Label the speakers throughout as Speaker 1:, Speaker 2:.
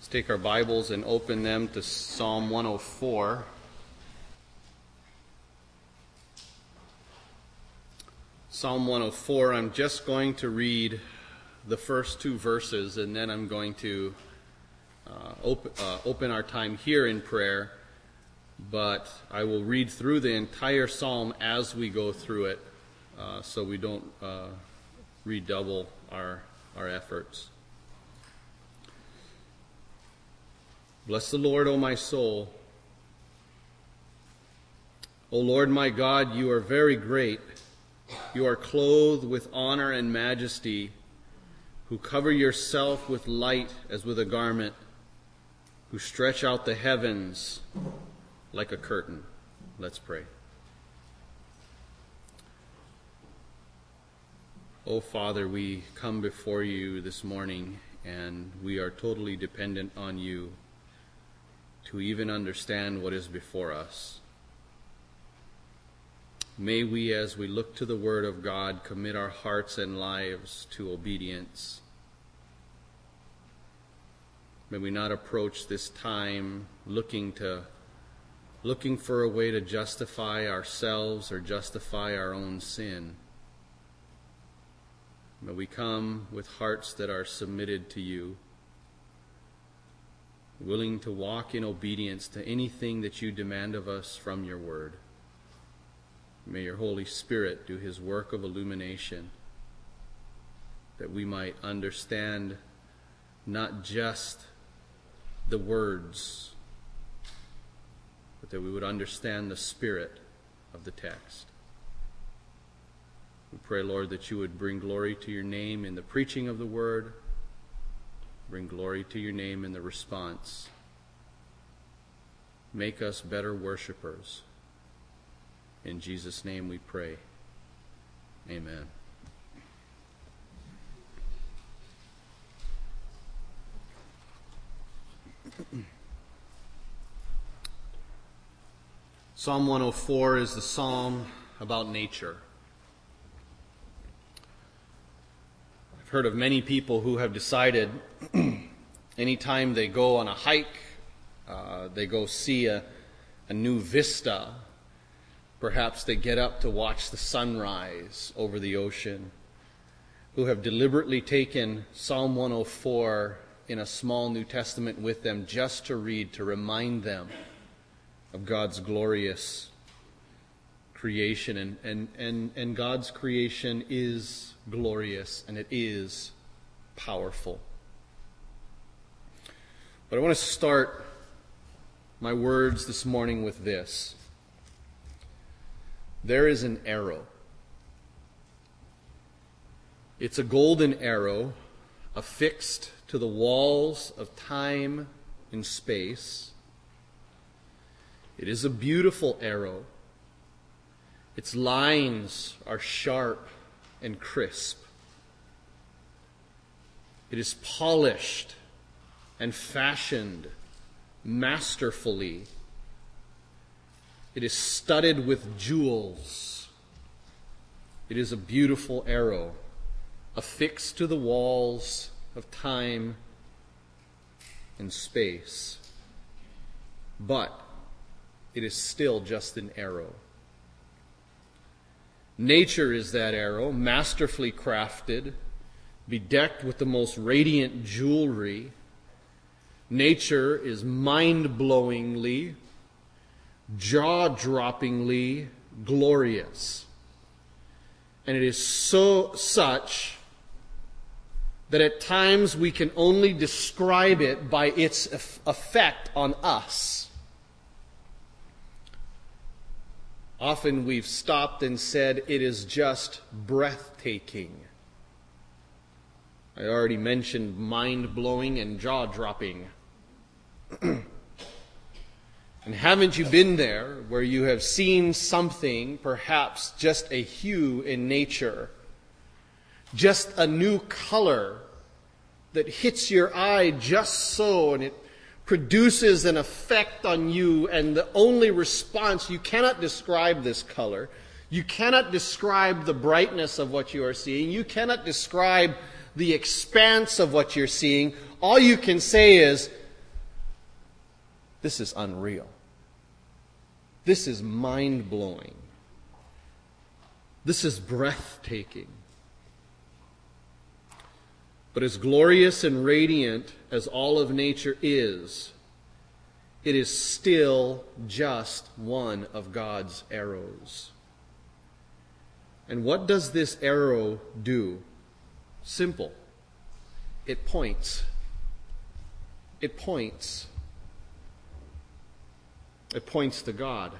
Speaker 1: Take our Bibles and open them to Psalm 104. Psalm 104, I'm just going to read the first two verses, and then I'm going to open our time here in prayer. But I will read through the entire psalm as we go through it, so we don't redouble our efforts. Bless the Lord, O my soul. O Lord my God, you are very great. You are clothed with honor and majesty, who cover yourself with light as with a garment, who stretch out the heavens like a curtain. Let's pray. O Father, we come before you this morning, and we are totally dependent on you to even understand what is before us. May we, as we look to the Word of God, commit our hearts and lives to obedience. May we not approach this time looking for a way to justify ourselves or justify our own sin. May we come with hearts that are submitted to you, willing to walk in obedience to anything that you demand of us from your word. May your Holy Spirit do his work of illumination, that we might understand not just the words, but that we would understand the spirit of the text. We pray, Lord, that you would bring glory to your name in the preaching of the word. Bring glory to your name in the response. Make us better worshipers. In Jesus' name we pray. Amen. Psalm 104 is the psalm about nature. I've heard of many people who have decided anytime they go on a hike, they go see a new vista. Perhaps they get up to watch the sunrise over the ocean, who have deliberately taken Psalm 104 in a small New Testament with them just to read, to remind them of God's glorious creation. And God's creation is glorious, and it is powerful. But I want to start my words this morning with this. There is an arrow. It's a golden arrow affixed to the walls of time and space. It is a beautiful arrow. Its lines are sharp and crisp. It is polished and fashioned masterfully. It is studded with jewels. It is a beautiful arrow affixed to the walls of time and space. But it is still just an arrow. Nature is that arrow, masterfully crafted, bedecked with the most radiant jewelry. Nature is mind-blowingly, jaw-droppingly glorious. And it is such that at times we can only describe it by its effect on us. Often we've stopped and said it is just breathtaking. I already mentioned mind-blowing and jaw-dropping. And haven't you been there where you have seen something, perhaps just a hue in nature, just a new color that hits your eye just so, and it produces an effect on you, and the only response, you cannot describe this color, you cannot describe the brightness of what you are seeing, you cannot describe the expanse of what you're seeing. All you can say is, This is unreal. This is mind-blowing. This is breathtaking. But as glorious and radiant as all of nature is, it is still just one of God's arrows. And what does this arrow do? Simple. It points. It points. It points to God.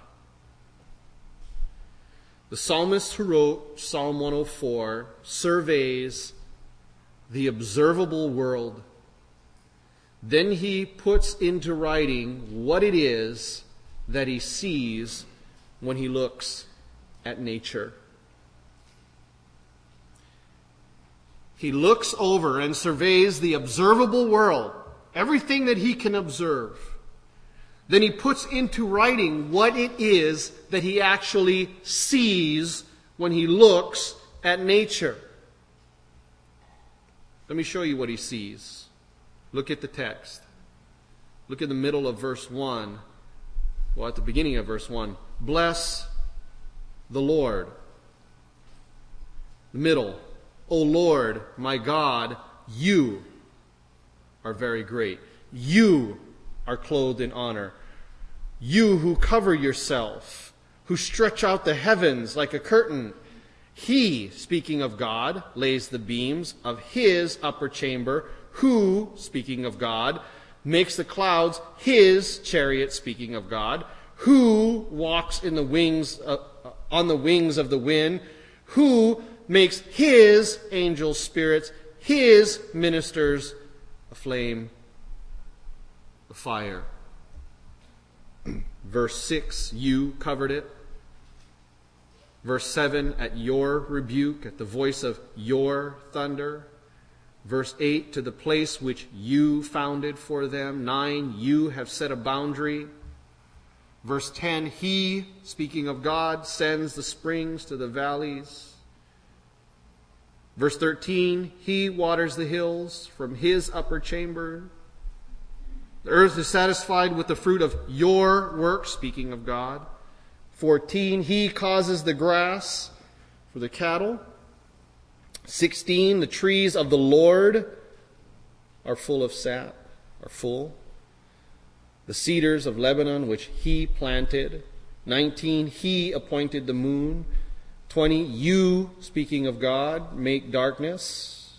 Speaker 1: The psalmist who wrote Psalm 104 surveys the observable world. Then he puts into writing what it is that he sees when he looks at nature. He looks over and surveys the observable world, everything that he can observe. Then he puts into writing what it is that he actually sees when he looks at nature. Let me show you what he sees. Look at the text. Look at the middle of verse 1. Well, at the beginning of verse 1. Bless the Lord. The middle. O Lord, my God, you are very great. You are clothed in honor. You who cover yourself, who stretch out the heavens like a curtain. He, speaking of God, lays the beams of his upper chamber. Who, speaking of God, makes the clouds his chariot, speaking of God. Who walks in the wings on the wings of the wind. Who makes his angels spirits, his ministers a flame, a fire. Verse 6, you covered it. Verse 7, at your rebuke, at the voice of your thunder. Verse 8, to the place which you founded for them. 9, you have set a boundary. Verse 10, he, speaking of God, sends the springs to the valleys. Verse 13, he waters the hills from his upper chamber. The earth is satisfied with the fruit of your work, speaking of God. 14, he causes the grass for the cattle. 16, the trees of the Lord are full of sap, are full. The cedars of Lebanon, which he planted. 19, he appointed the moon. 20, you, speaking of God, make darkness.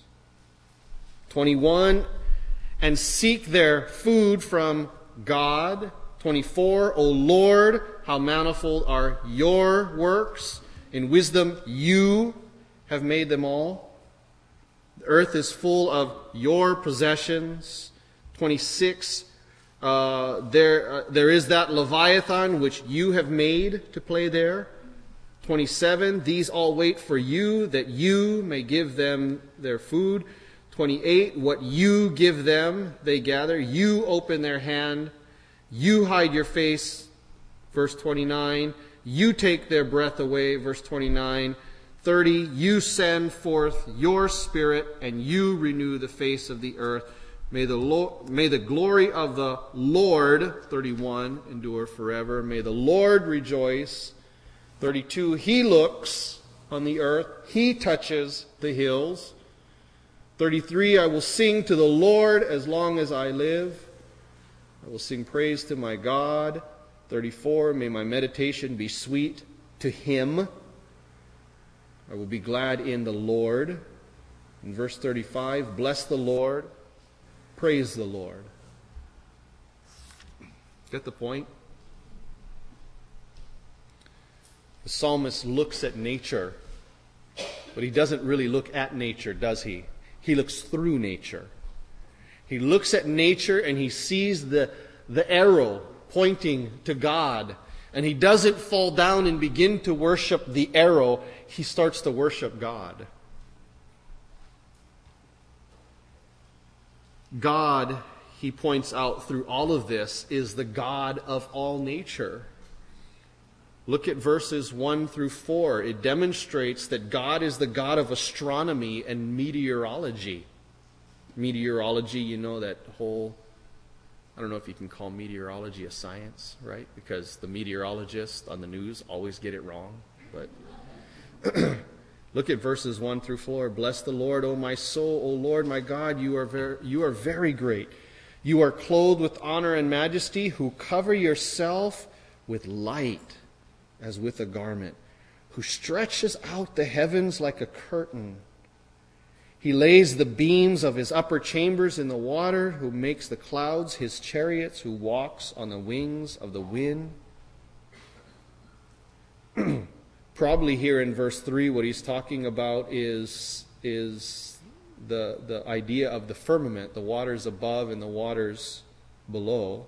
Speaker 1: 21, and seek their food from God. 24, O Lord, how manifold are your works. In wisdom you have made them all. The earth is full of your possessions. 26, there is that Leviathan which you have made to play there. 27, these all wait for you, that you may give them their food. 28, what you give them, they gather. You open their hand. You hide your face. Verse 29, you take their breath away. Verse 29, 30, you send forth your spirit and you renew the face of the earth. May the glory of the Lord, 31, endure forever. May the Lord rejoice. 32, he looks on the earth. He touches the hills. 33, I will sing to the Lord as long as I live. I will sing praise to my God. 34, may my meditation be sweet to him. I will be glad in the Lord. In verse 35, bless the Lord. Praise the Lord. Get the point? The psalmist looks at nature, but he doesn't really look at nature, does he? He looks through nature. He looks at nature and he sees the arrow pointing to God. And he doesn't fall down and begin to worship the arrow. He starts to worship God. God, he points out through all of this, is the God of all nature. Look at verses 1 through 4. It demonstrates that God is the God of astronomy and meteorology. Meteorology, you know, that whole I don't know if you can call meteorology a science, right? Because the meteorologists on the news always get it wrong. But look at verses 1 through 4. Bless the Lord, O my soul. O Lord, my God, you are very great. You are clothed with honor and majesty, who cover yourself with light as with a garment, who stretches out the heavens like a curtain. He lays the beams of his upper chambers in the water, who makes the clouds his chariots, who walks on the wings of the wind. Probably here in verse 3, what he's talking about is the idea of the firmament, the waters above and the waters below.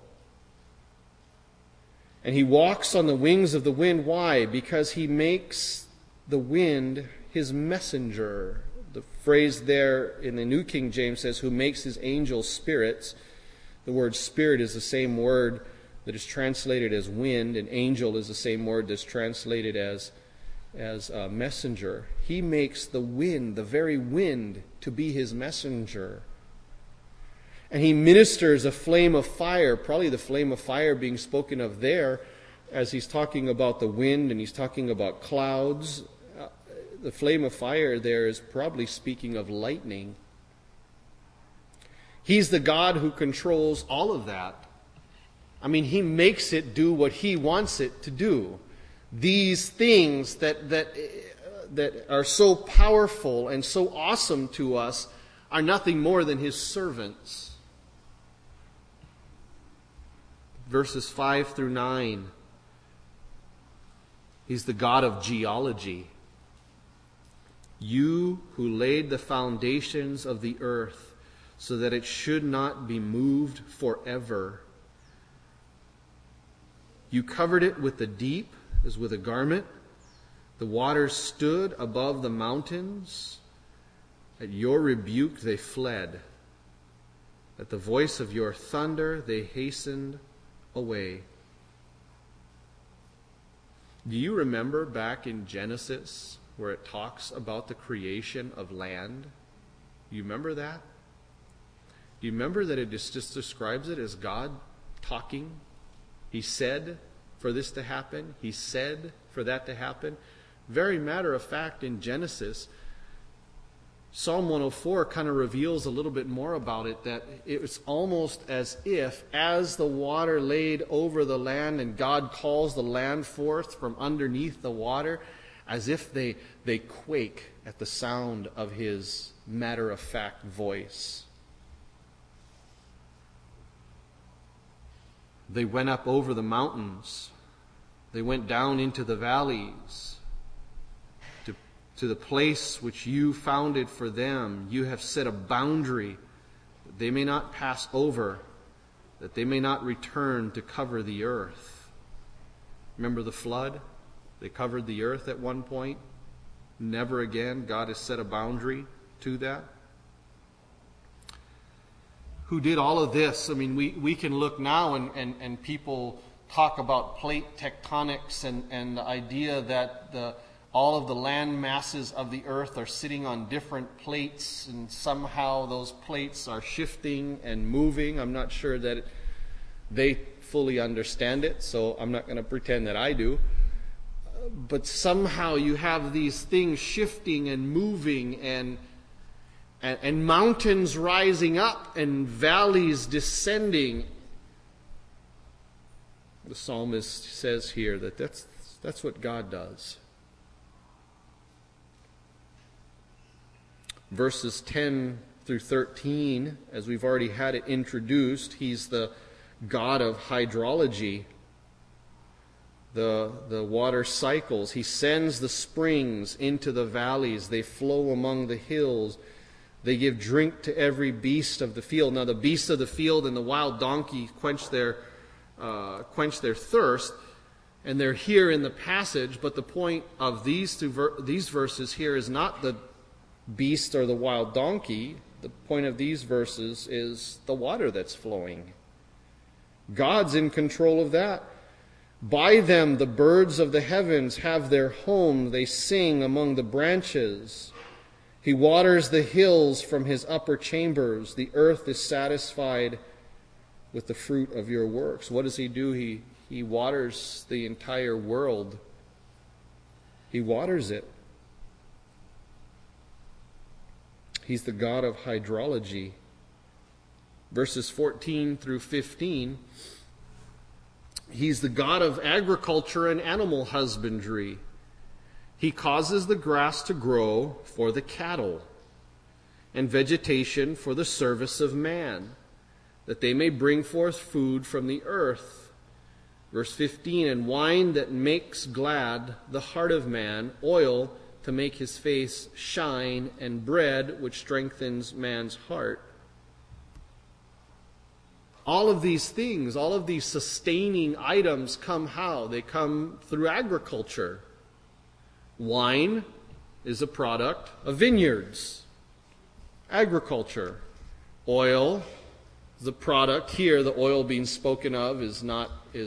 Speaker 1: And he walks on the wings of the wind. Why? Because he makes the wind his messenger. The phrase there in the New King James says, who makes his angels spirits. The word spirit is the same word that is translated as wind, and angel is the same word that's translated as messenger. He makes the wind, the very wind, to be his messenger. And he ministers a flame of fire, probably the flame of fire being spoken of there as he's talking about the wind and he's talking about clouds. The flame of fire there is probably speaking of lightning. He's the God who controls all of that. I mean, he makes it do what he wants it to do. These things that are so powerful and so awesome to us are nothing more than his servants. Verses 5 through 9. He's the God of geology. You who laid the foundations of the earth so that it should not be moved forever. You covered it with the deep as with a garment. The waters stood above the mountains. At your rebuke they fled. At the voice of your thunder they hastened away. Do you remember back in Genesis where it talks about the creation of land? Do you remember that? Do you remember that it just describes it as God talking? He said for this to happen. He said for that to happen. Very matter of fact, in Genesis, Psalm 104 kind of reveals a little bit more about it, that it's almost as if, as the water laid over the land and God calls the land forth from underneath the water, as if they quake at the sound of his matter-of-fact voice. They went up over the mountains. They went down into the valleys. To the place which you founded for them, you have set a boundary that they may not pass over, that they may not return to cover the earth. Remember the flood? They covered the earth at one point. Never again. God has set a boundary to that. Who did all of this? I mean, we can look now and people talk about plate tectonics and the idea that all of the land masses of the earth are sitting on different plates, and somehow those plates are shifting and moving. I'm not sure that they fully understand it, so I'm not going to pretend that I do. But somehow you have these things shifting and moving, and mountains rising up and valleys descending. The psalmist says here that that's what God does. Verses 10 through 13, as we've already had it introduced, he's the God of hydrology. The water cycles. He sends the springs into the valleys. They flow among the hills. They give drink to every beast of the field. Now the beasts of the field and the wild donkey quench their thirst, and they're here in the passage. But the point of these verses here is not the beast or the wild donkey. The point of these verses is the water that's flowing. God's in control of that. By them the birds of the heavens have their home. They sing among the branches. He waters the hills from his upper chambers. The earth is satisfied with the fruit of your works. What does he do? He waters the entire world. He waters it. He's the God of hydrology. Verses 14 through 15, he's the God of agriculture and animal husbandry. He causes the grass to grow for the cattle and vegetation for the service of man, that they may bring forth food from the earth. Verse 15, and wine that makes glad the heart of man, oil to make his face shine, and bread which strengthens man's heart. All of these things, all of these sustaining items come how? They come through agriculture. Wine is a product of vineyards. Agriculture. Oil is a product. Here, the oil being spoken of is not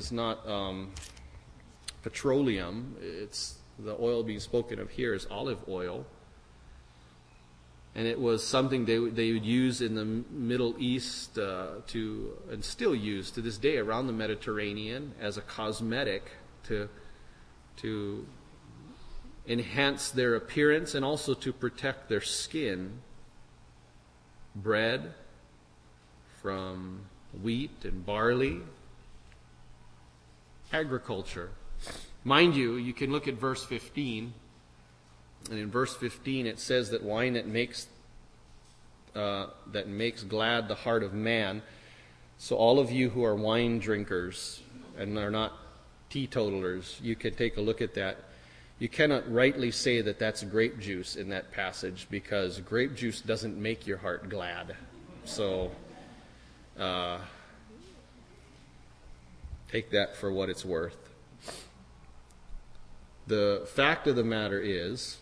Speaker 1: petroleum. It's the oil being spoken of here is olive oil. And it was something they would use in the Middle East and still use to this day around the Mediterranean as a cosmetic to enhance their appearance and also to protect their skin. Bread from wheat and barley. Agriculture. Mind you, you can look at verse 15. And in verse 15 it says that wine that makes glad the heart of man. So all of you who are wine drinkers and are not teetotalers, you can take a look at that. You cannot rightly say that that's grape juice in that passage, because grape juice doesn't make your heart glad. So take that for what it's worth. The fact of the matter is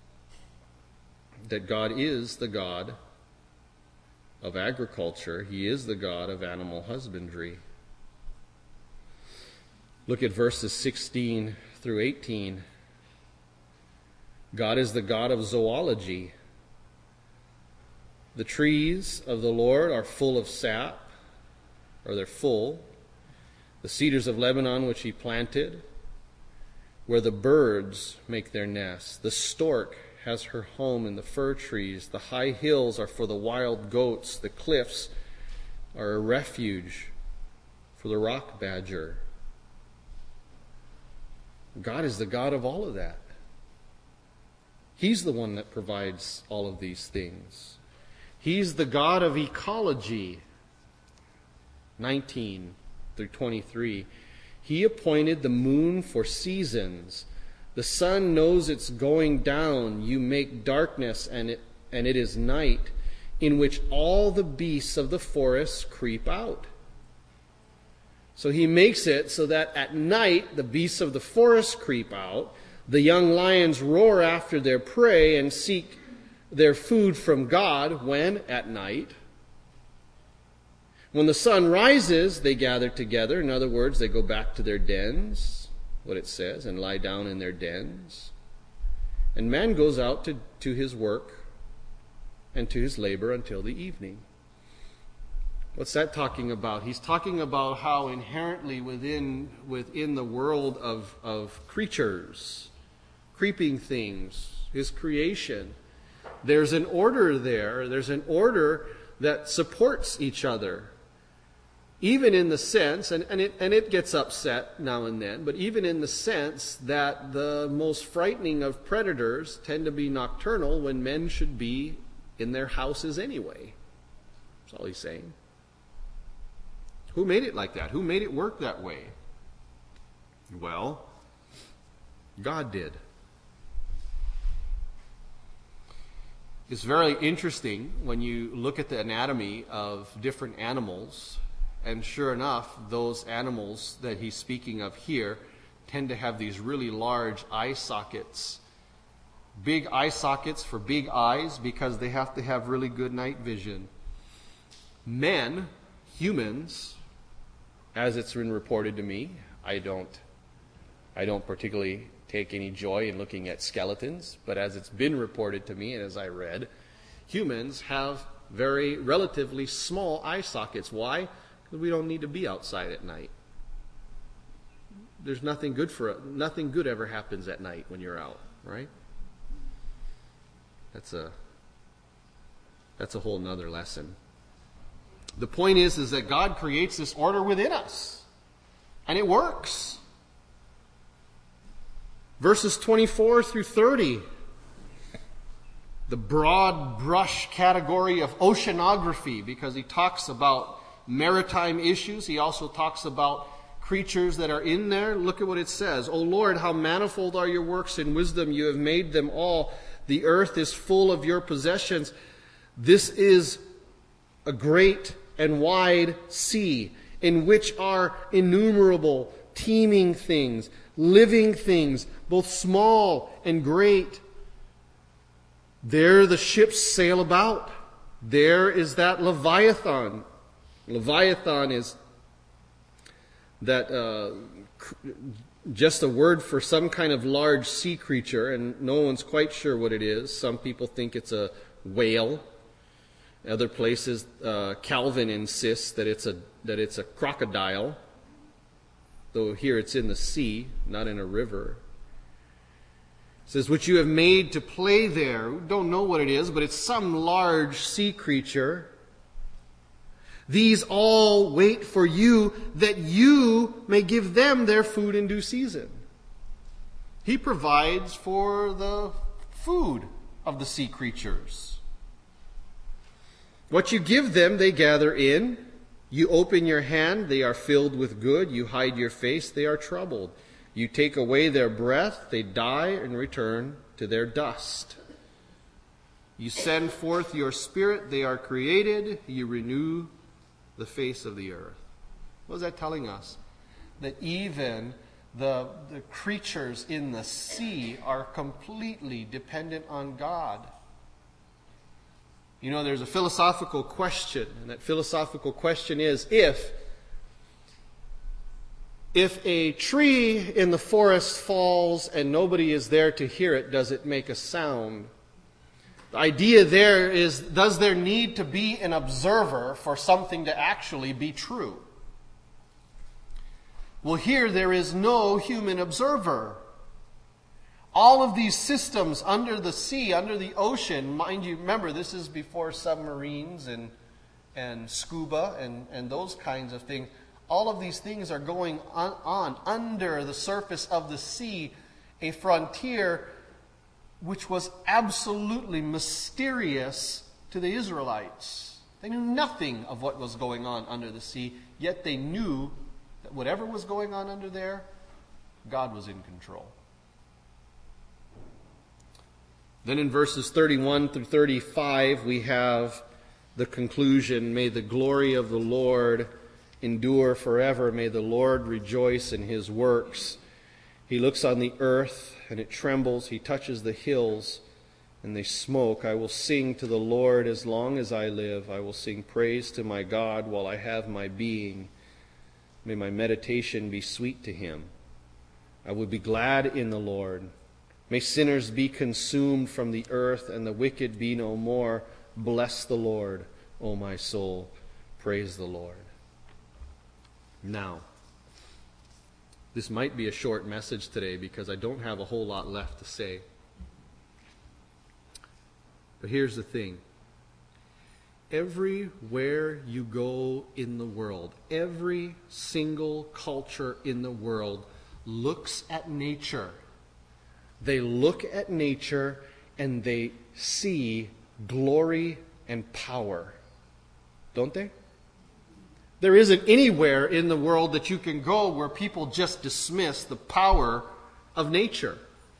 Speaker 1: that God is the God of agriculture. He is the God of animal husbandry. Look at verses 16 through 18. God is the God of zoology. The trees of the Lord are full of sap, or they're full. The cedars of Lebanon which he planted, where the birds make their nests. The stork has her home in the fir trees. The high hills are for the wild goats. The cliffs are a refuge for the rock badger. God is the God of all of that. He's the one that provides all of these things. He's the God of ecology. 19 through 23. He appointed the moon for seasons. The sun knows it's going down. You make darkness, and it is night, in which all the beasts of the forest creep out. So he makes it so that at night the beasts of the forest creep out. The young lions roar after their prey and seek their food from God when? At night. When the sun rises, they gather together. In other words, they go back to their dens, what it says, and lie down in their dens. And man goes out to his work and to his labor until the evening. What's that talking about? He's talking about how inherently within the world of creatures, creeping things, his creation, there's an order there. There's an order that supports each other. Even in the sense, and it gets upset now and then, but even in the sense that the most frightening of predators tend to be nocturnal when men should be in their houses anyway. That's all he's saying. Who made it like that? Who made it work that way? Well, God did. It's very interesting when you look at the anatomy of different animals, and sure enough, those animals that he's speaking of here tend to have these really large eye sockets. Big eye sockets for big eyes because they have to have really good night vision. Men, humans, as it's been reported to me, I don't particularly take any joy in looking at skeletons, but as it's been reported to me and as I read, humans have very relatively small eye sockets. Why? We don't need to be outside at night. There's nothing good ever happens at night when you're out, right? That's a whole nother lesson. The point is that God creates this order within us. And it works. Verses 24 through 30. The broad brush category of oceanography, because he talks about maritime issues. He also talks about creatures that are in there. Look at what it says. O Lord, how manifold are your works in wisdom. You have made them all. The earth is full of your possessions. This is a great and wide sea, in which are innumerable teeming things, living things, both small and great. There the ships sail about. There is that Leviathan. Leviathan is that just a word for some kind of large sea creature, and no one's quite sure what it is. Some people think it's a whale. Other places, Calvin insists that it's a crocodile, though here it's in the sea, not in a river. It says, which you have made to play there. We don't know what it is, but it's some large sea creature. These all wait for you, that you may give them their food in due season. He provides for the food of the sea creatures. What you give them, they gather in. You open your hand, they are filled with good. You hide your face, they are troubled. You take away their breath, they die and return to their dust. You send forth your spirit, they are created. You renew the face of the earth. What is that telling us? That even the creatures in the sea are completely dependent on God. You know, there's a philosophical question, and that philosophical question is, if a tree in the forest falls and nobody is there to hear it, does it make a sound? The idea there is, does there need to be an observer for something to actually be true? Well, here there is no human observer. All of these systems under the sea, under the ocean, mind you, remember, this is before submarines and scuba and those kinds of things. All of these things are going on under the surface of the sea, a frontier which was absolutely mysterious to the Israelites. They knew nothing of what was going on under the sea, yet they knew that whatever was going on under there, God was in control. Then in verses 31 through 35, we have the conclusion, may the glory of the Lord endure forever. May the Lord rejoice in his works. He looks on the earth, and it trembles. He touches the hills, and they smoke. I will sing to the Lord as long as I live. I will sing praise to my God while I have my being. May my meditation be sweet to him. I will be glad in the Lord. May sinners be consumed from the earth, and the wicked be no more. Bless the Lord, O my soul. Praise the Lord. Now, this might be a short message today because I don't have a whole lot left to say. But here's the thing. Everywhere you go in the world, every single culture in the world looks at nature. They look at nature and they see glory and power. Don't they? There isn't anywhere in the world that you can go where people just dismiss the power of nature.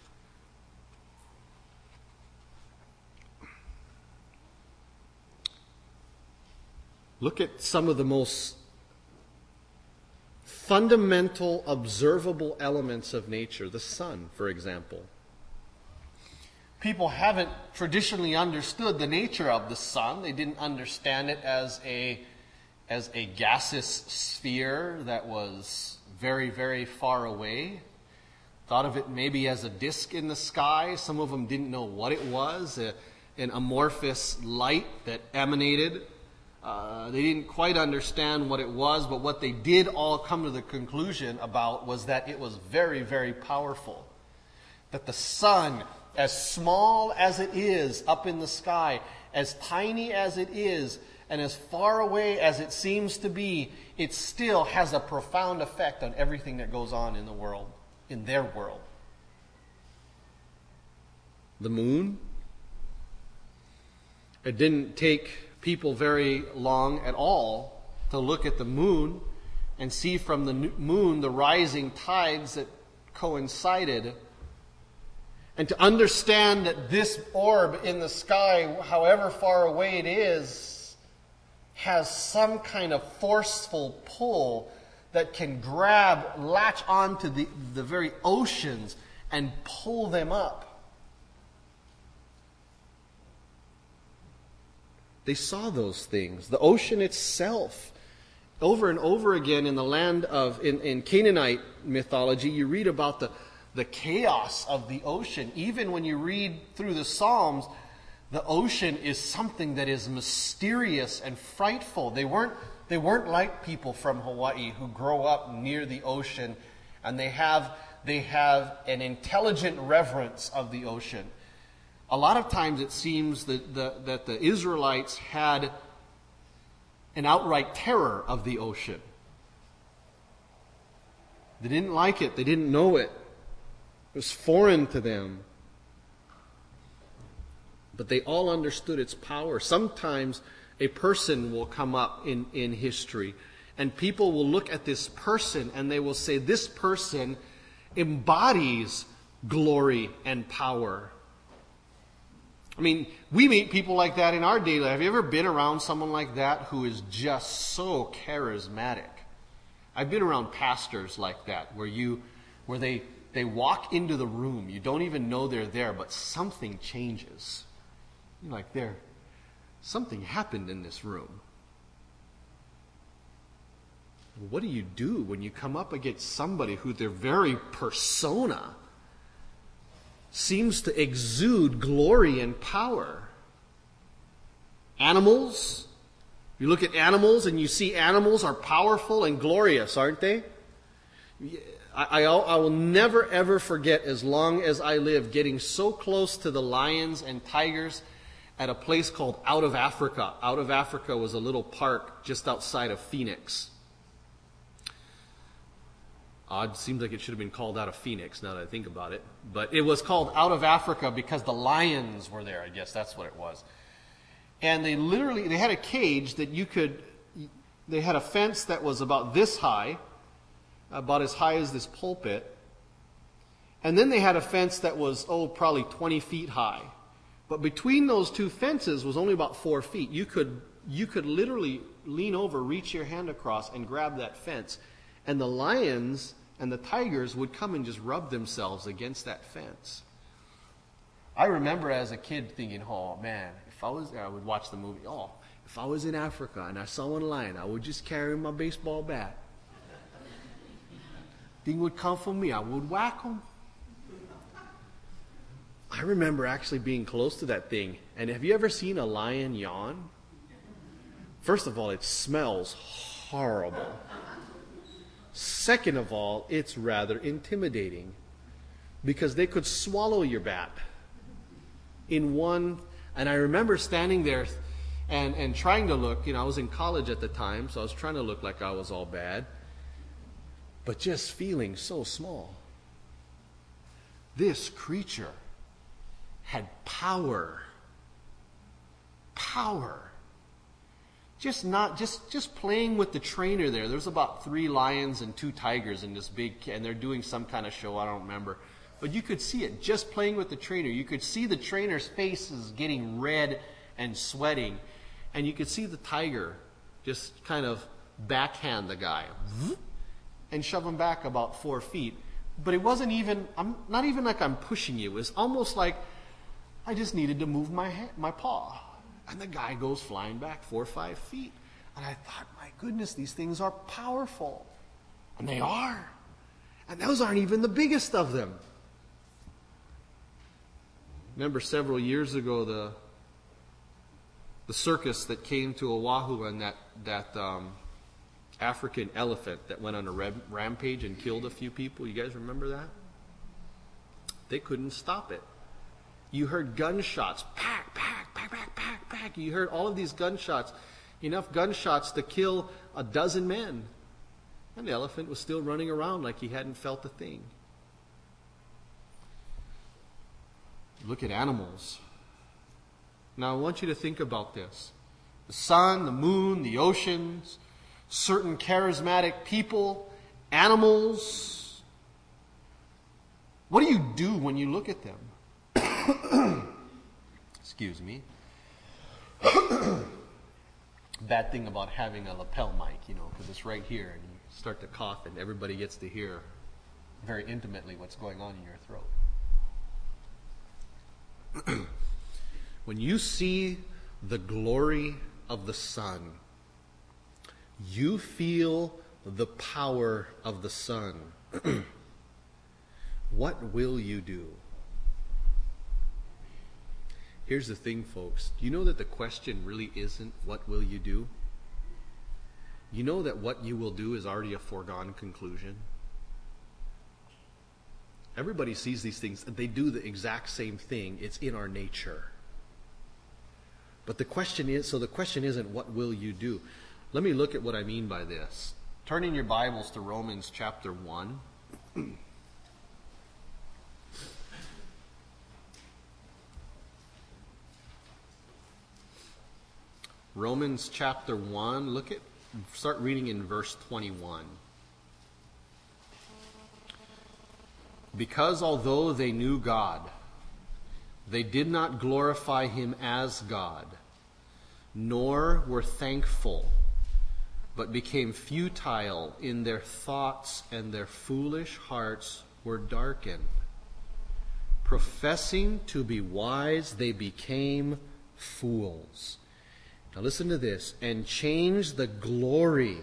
Speaker 1: Look at some of the most fundamental, observable elements of nature. The sun, for example. People haven't traditionally understood the nature of the sun. They didn't understand it as a gaseous sphere that was very, very far away. Thought of it maybe as a disk in the sky. Some of them didn't know what it was. An amorphous light that emanated They didn't quite understand what it was, but what they did all come to the conclusion about was that it was very, very powerful. That the sun, as small as it is up in the sky, as tiny as it is, and as far away as it seems to be, it still has a profound effect on everything that goes on in the world, in their world. The moon? It didn't take people very long at all to look at the moon and see from the moon the rising tides that coincided, and to understand that this orb in the sky, however far away it is, has some kind of forceful pull that can latch onto the very oceans and pull them up. They saw those things. The ocean itself, over and over again in the land in Canaanite mythology, you read about the chaos of the ocean. Even when you read through the Psalms, the ocean is something that is mysterious and frightful. They weren't like people from Hawaii who grow up near the ocean, and they have an intelligent reverence of the ocean. A lot of times it seems that the Israelites had an outright terror of the ocean. They didn't like it. They didn't know it. It was foreign to them. But they all understood its power. Sometimes a person will come up in history, and people will look at this person and they will say, this person embodies glory and power. I mean, we meet people like that in our daily life. Have you ever been around someone like that who is just so charismatic? I've been around pastors like that, where they walk into the room. You don't even know they're there, but something changes. You're like, something happened in this room. What do you do when you come up against somebody who their very persona seems to exude glory and power? Animals. You look at animals and you see animals are powerful and glorious, aren't they? I will never ever forget, as long as I live, getting so close to the lions and tigers at a place called Out of Africa. Out of Africa was a little park just outside of Phoenix. Odd, seems like it should have been called Out of Phoenix now that I think about it. But it was called Out of Africa because the lions were there, I guess that's what it was. And they had a cage that they had a fence that was about this high, about as high as this pulpit. And then they had a fence that was, probably 20 feet high. But between those two fences was only about 4 feet. You could literally lean over, reach your hand across, and grab that fence. And the lions and the tigers would come and just rub themselves against that fence. I remember as a kid thinking, oh man, I would watch the movie, if I was in Africa and I saw one lion, I would just carry my baseball bat. Thing would come for me, I would whack him. I remember actually being close to that thing. And have you ever seen a lion yawn? First of all, it smells horrible. Second of all, it's rather intimidating because they could swallow your bat in one. And I remember standing there and trying to look, I was in college at the time, so I was trying to look like I was all bad, but just feeling so small. This creature had power. Just playing with the trainer there. There's about 3 lions and 2 tigers in this and they're doing some kind of show, I don't remember. But you could see it just playing with the trainer. You could see the trainer's face is getting red and sweating. And you could see the tiger just kind of backhand the guy and shove him back about 4 feet. But it wasn't even, not even like I'm pushing you. It was almost like I just needed to move my paw. And the guy goes flying back 4 or 5 feet. And I thought, my goodness, these things are powerful. And they are. And those aren't even the biggest of them. Remember several years ago, The circus that came to Oahu and that African elephant that went on a rampage and killed a few people. You guys remember that? They couldn't stop it. You heard gunshots, pack, pack, pack, pack, pack, pack. You heard all of these gunshots, enough gunshots to kill a dozen men. And the elephant was still running around like he hadn't felt a thing. Look at animals. Now I want you to think about this. The sun, the moon, the oceans, certain charismatic people, animals. What do you do when you look at them? Excuse me. Bad thing about having a lapel mic, because it's right here and you start to cough and everybody gets to hear very intimately what's going on in your throat. When you see the glory of the sun, you feel the power of the sun. What will you do? Here's the thing, folks. Do you know that the question really isn't what will you do? You know that what you will do is already a foregone conclusion. Everybody sees these things. They do the exact same thing. It's in our nature. But the question isn't what will you do? Let me look at what I mean by this. Turn in your Bibles to Romans chapter 1. Romans chapter 1, start reading in verse 21. Because although they knew God, they did not glorify him as God, nor were thankful, but became futile in their thoughts, and their foolish hearts were darkened. Professing to be wise, they became fools. Now listen to this. And changed the glory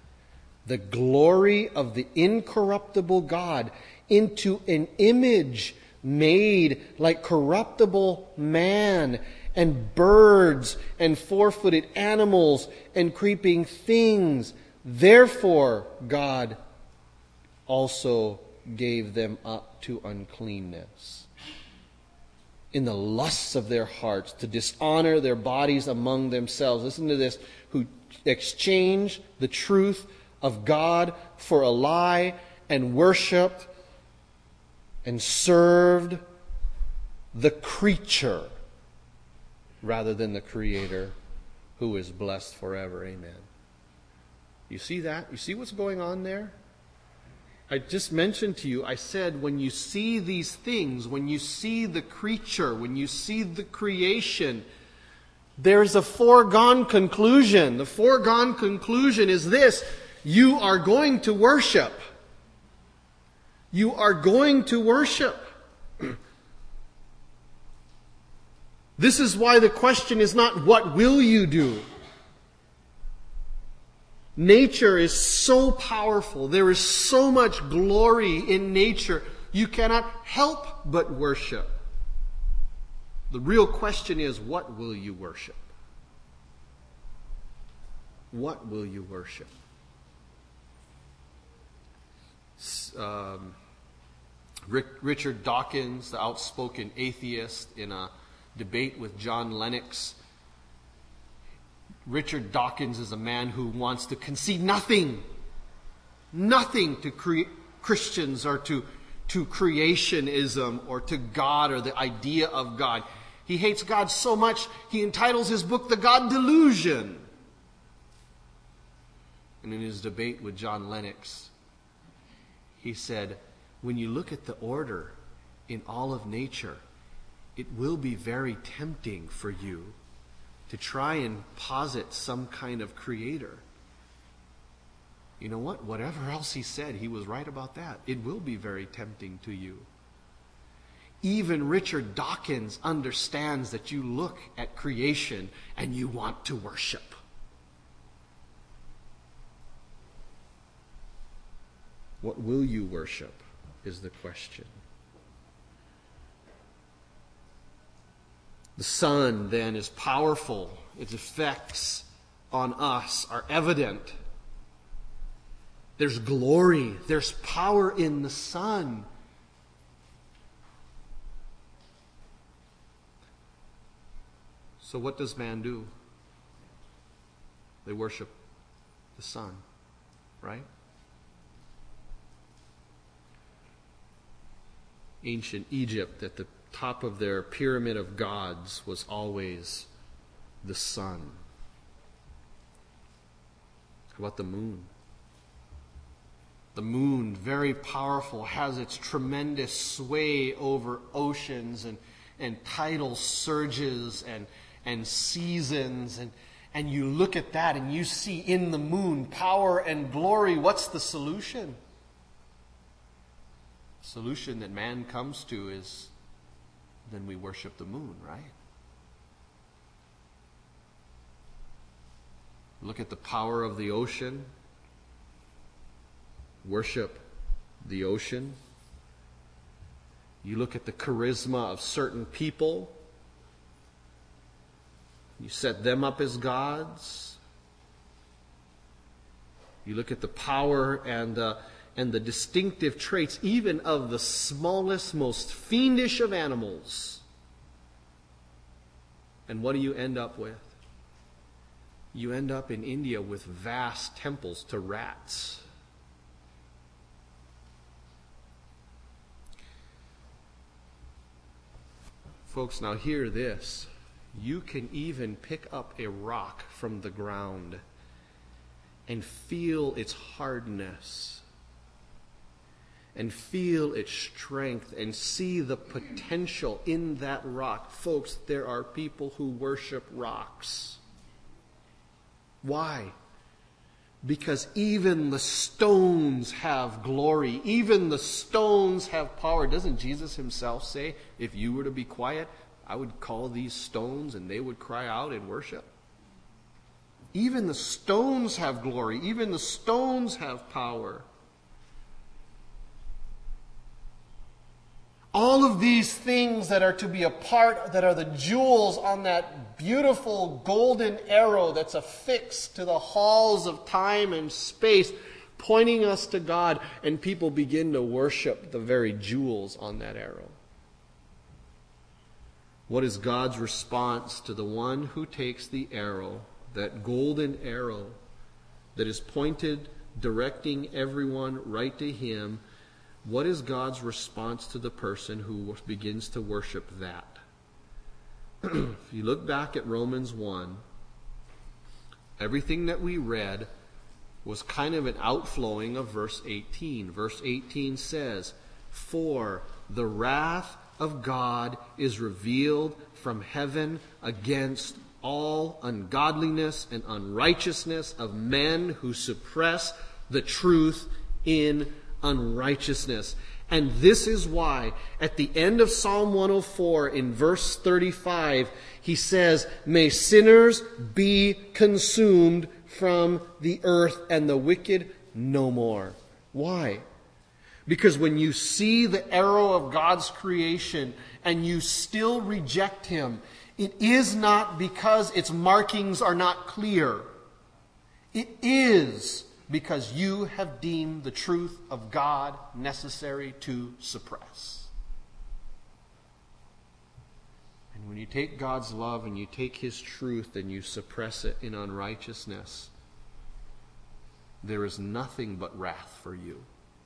Speaker 1: of the incorruptible God into an image made like corruptible man, and birds, and four-footed animals, and creeping things. Therefore God also gave them up to uncleanness in the lusts of their hearts, to dishonor their bodies among themselves. Listen to this. Who exchanged the truth of God for a lie, and worshipped and served the creature rather than the Creator, who is blessed forever. Amen. You see that? You see what's going on there? I just mentioned to you, I said, when you see these things, when you see the creature, when you see the creation, there's a foregone conclusion. The foregone conclusion is this: you are going to worship. You are going to worship. This is why the question is not, what will you do? Nature is so powerful. There is so much glory in nature. You cannot help but worship. The real question is, what will you worship? What will you worship? Richard Dawkins, the outspoken atheist, in a debate with John Lennox. Richard Dawkins is a man who wants to concede nothing to Christians or to creationism or to God or the idea of God. He hates God so much, he entitles his book The God Delusion. And in his debate with John Lennox, he said, when you look at the order in all of nature, it will be very tempting for you to try and posit some kind of creator. You know what? Whatever else he said, he was right about that. It will be very tempting to you. Even Richard Dawkins understands that you look at creation and you want to worship. What will you worship is the question. The sun, then, is powerful. Its effects on us are evident. There's glory. There's power in the sun. So what does man do? They worship the sun, right? Ancient Egypt, at the top of their pyramid of gods, was always the sun. How about the moon? The moon, very powerful, has its tremendous sway over oceans and tidal surges and seasons. And you look at that and you see in the moon power and glory. What's the solution? The solution that man comes to is then we worship the moon, right? Look at the power of the ocean. Worship the ocean. You look at the charisma of certain people. You set them up as gods. You look at the power and the distinctive traits even of the smallest, most fiendish of animals. And what do you end up with? You end up in India with vast temples to rats. Folks, now hear this. You can even pick up a rock from the ground and feel its hardness and feel its strength and see the potential in that rock. Folks, there are people who worship rocks. Why? Because even the stones have glory. Even the stones have power. Doesn't Jesus himself say, if you were to be quiet, I would call these stones and they would cry out in worship? Even the stones have glory. Even the stones have power. All of these things that are to be a part, that are the jewels on that beautiful golden arrow that's affixed to the halls of time and space, pointing us to God, and people begin to worship the very jewels on that arrow. What is God's response to the one who takes the arrow, that golden arrow that is pointed, directing everyone right to Him? What is God's response to the person who begins to worship that? If you look back at Romans 1, everything that we read was kind of an outflowing of verse 18. Verse 18 says, "For the wrath of God is revealed from heaven against all ungodliness and unrighteousness of men who suppress the truth in unrighteousness." And this is why at the end of Psalm 104 in verse 35 he says, "May sinners be consumed from the earth and the wicked no more." Why? Because when you see the arrow of God's creation and you still reject Him, it is not because its markings are not clear. It is because you have deemed the truth of God necessary to suppress. And when you take God's love and you take His truth and you suppress it in unrighteousness, there is nothing but wrath for you.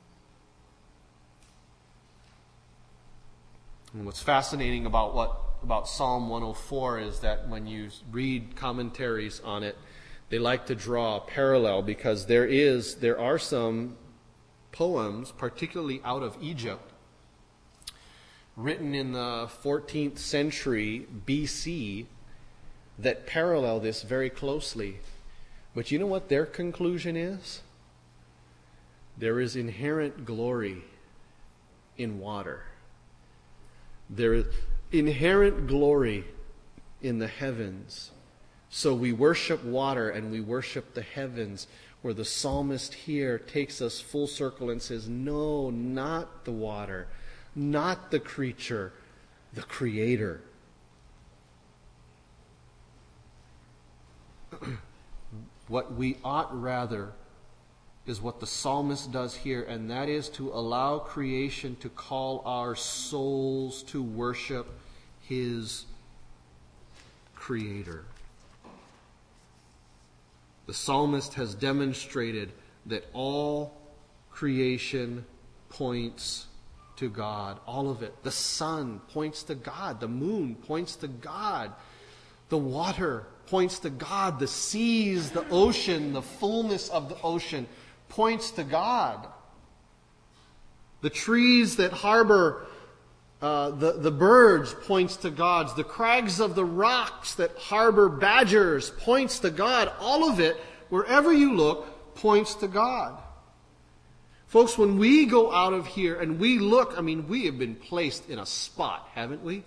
Speaker 1: And what's fascinating about Psalm 104 is that when you read commentaries on it, they like to draw a parallel because there are some poems, particularly out of Egypt, written in the 14th century BC that parallel this very closely. But you know what their conclusion is? There is inherent glory in water. There is inherent glory in the heavens. So we worship water and we worship the heavens, where the psalmist here takes us full circle and says, no, not the water, not the creature, the Creator. What we ought rather is what the psalmist does here, and that is to allow creation to call our souls to worship his Creator. The psalmist has demonstrated that all creation points to God. All of it. The sun points to God. The moon points to God. The water points to God. The seas, the ocean, the fullness of the ocean points to God. The trees that harbor the birds points to God. The crags of the rocks that harbor badgers points to God. All of it, wherever you look, points to God. Folks, when we go out of here and we look, we have been placed in a spot, haven't we?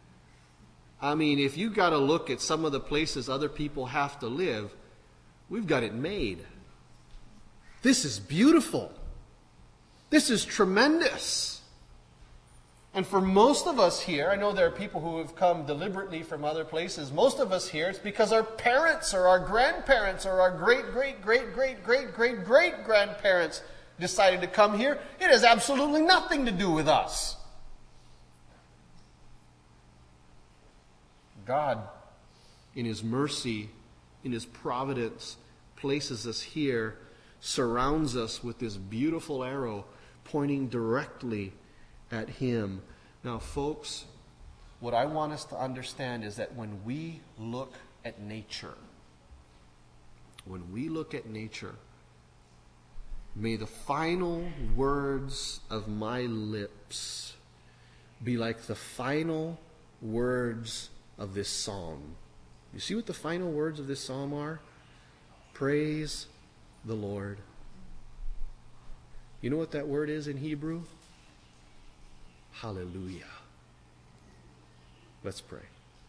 Speaker 1: If you got to look at some of the places other people have to live, we've got it made. This is beautiful. This is tremendous. And for most of us here, I know there are people who have come deliberately from other places. Most of us here, it's because our parents or our grandparents or our great-great-great-great-great-great-great-grandparents decided to come here. It has absolutely nothing to do with us. God, in his mercy, in his providence, places us here, surrounds us with this beautiful arrow pointing directly at him. Now, folks, what I want us to understand is that when we look at nature, may the final words of my lips be like the final words of this psalm. You see what the final words of this psalm are? Praise the Lord. You know what that word is in Hebrew? Hallelujah. Let's pray.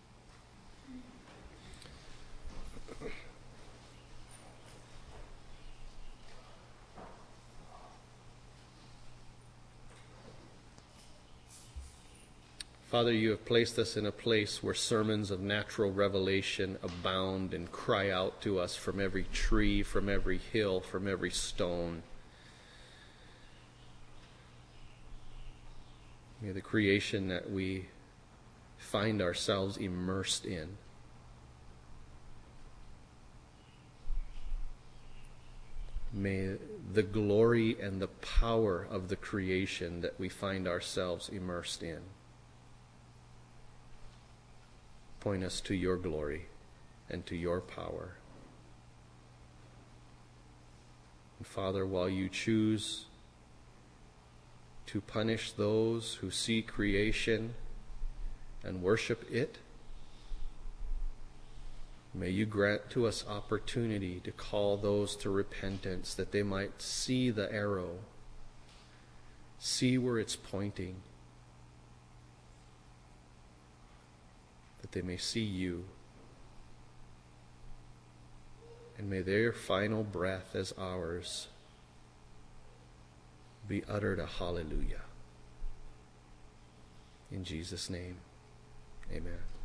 Speaker 1: Father, you have placed us in a place where sermons of natural revelation abound and cry out to us from every tree, from every hill, from every stone. May the creation that we find ourselves immersed in may the glory and the power of the creation that we find ourselves immersed in point us to your glory and to your power. And Father, while you choose to punish those who see creation and worship it, may you grant to us opportunity to call those to repentance, that they might see the arrow, see where it's pointing, that they may see you, and may their final breath as ours be uttered a hallelujah. In Jesus' name, amen.